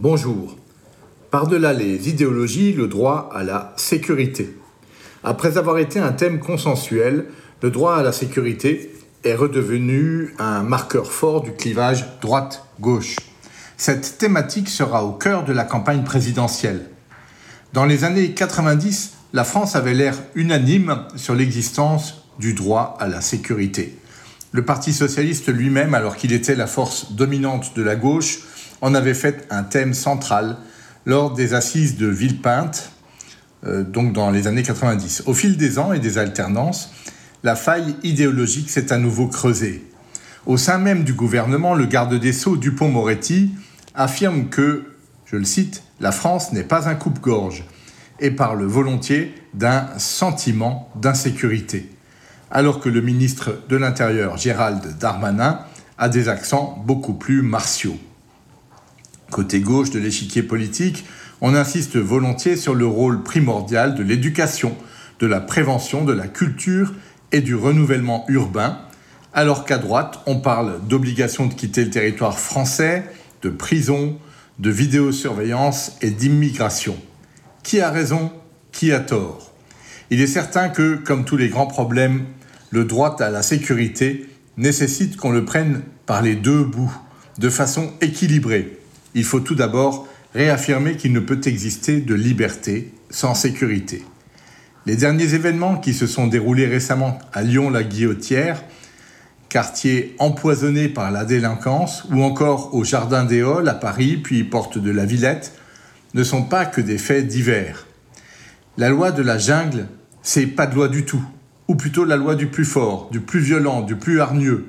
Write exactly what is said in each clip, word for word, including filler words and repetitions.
Bonjour. Par-delà les idéologies, le droit à la sécurité. Après avoir été un thème consensuel, le droit à la sécurité est redevenu un marqueur fort du clivage droite-gauche. Cette thématique sera au cœur de la campagne présidentielle. Dans les années quatre-vingt-dix, la France avait l'air unanime sur l'existence du droit à la sécurité. Le Parti socialiste lui-même, alors qu'il était la force dominante de la gauche, en avait fait un thème central lors des assises de Villepinte, euh, donc dans les années quatre-vingt-dix. Au fil des ans et des alternances, la faille idéologique s'est à nouveau creusée. Au sein même du gouvernement, le garde des Sceaux, Dupond-Moretti, affirme que, je le cite, « la France n'est pas un coupe-gorge » et parle volontiers d'un sentiment d'insécurité, alors que le ministre de l'Intérieur, Gérald Darmanin, a des accents beaucoup plus martiaux. Côté gauche de l'échiquier politique, on insiste volontiers sur le rôle primordial de l'éducation, de la prévention, de la culture et du renouvellement urbain, alors qu'à droite, on parle d'obligation de quitter le territoire français, de prison, de vidéosurveillance et d'immigration. Qui a raison? Qui a tort? Il est certain que, comme tous les grands problèmes, le droit à la sécurité nécessite qu'on le prenne par les deux bouts, de façon équilibrée. Il faut tout d'abord réaffirmer qu'il ne peut exister de liberté sans sécurité. Les derniers événements qui se sont déroulés récemment à Lyon-la-Guillotière, quartier empoisonné par la délinquance, ou encore au Jardin des Halles à Paris, puis porte de la Villette, ne sont pas que des faits divers. La loi de la jungle, c'est pas de loi du tout, ou plutôt la loi du plus fort, du plus violent, du plus hargneux.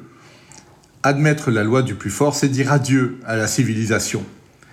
Admettre la loi du plus fort, c'est dire adieu à la civilisation.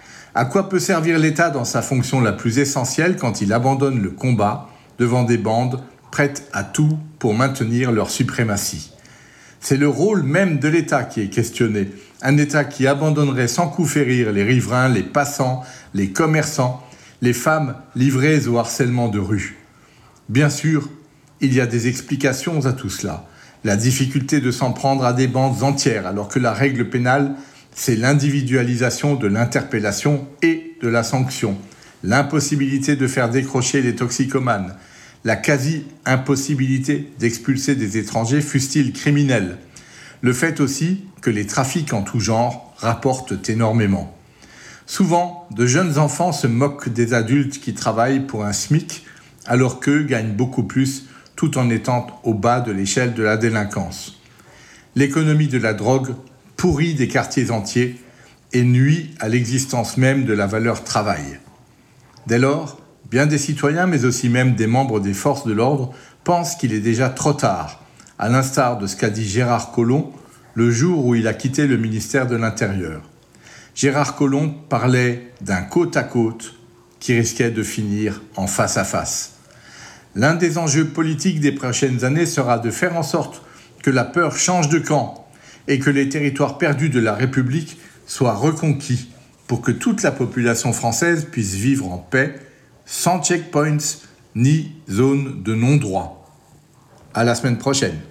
À quoi peut servir l'État dans sa fonction la plus essentielle quand il abandonne le combat devant des bandes prêtes à tout pour maintenir leur suprématie? C'est le rôle même de l'État qui est questionné. Un État qui abandonnerait sans coup férir les riverains, les passants, les commerçants, les femmes livrées au harcèlement de rue. Bien sûr, il y a des explications à tout cela. La difficulté de s'en prendre à des bandes entières, alors que la règle pénale, c'est l'individualisation de l'interpellation et de la sanction. L'impossibilité de faire décrocher les toxicomanes. La quasi-impossibilité d'expulser des étrangers, fussent-ils criminels. Le fait aussi que les trafics en tout genre rapportent énormément. Souvent, de jeunes enfants se moquent des adultes qui travaillent pour un SMIC, alors qu'eux gagnent beaucoup plus tout en étant au bas de l'échelle de la délinquance. L'économie de la drogue pourrit des quartiers entiers et nuit à l'existence même de la valeur travail. Dès lors, bien des citoyens, mais aussi même des membres des forces de l'ordre, pensent qu'il est déjà trop tard, à l'instar de ce qu'a dit Gérard Collomb le jour où il a quitté le ministère de l'Intérieur. Gérard Collomb parlait d'un côte à côte qui risquait de finir en face à face. L'un des enjeux politiques des prochaines années sera de faire en sorte que la peur change de camp et que les territoires perdus de la République soient reconquis pour que toute la population française puisse vivre en paix, sans checkpoints ni zone de non-droit. À la semaine prochaine.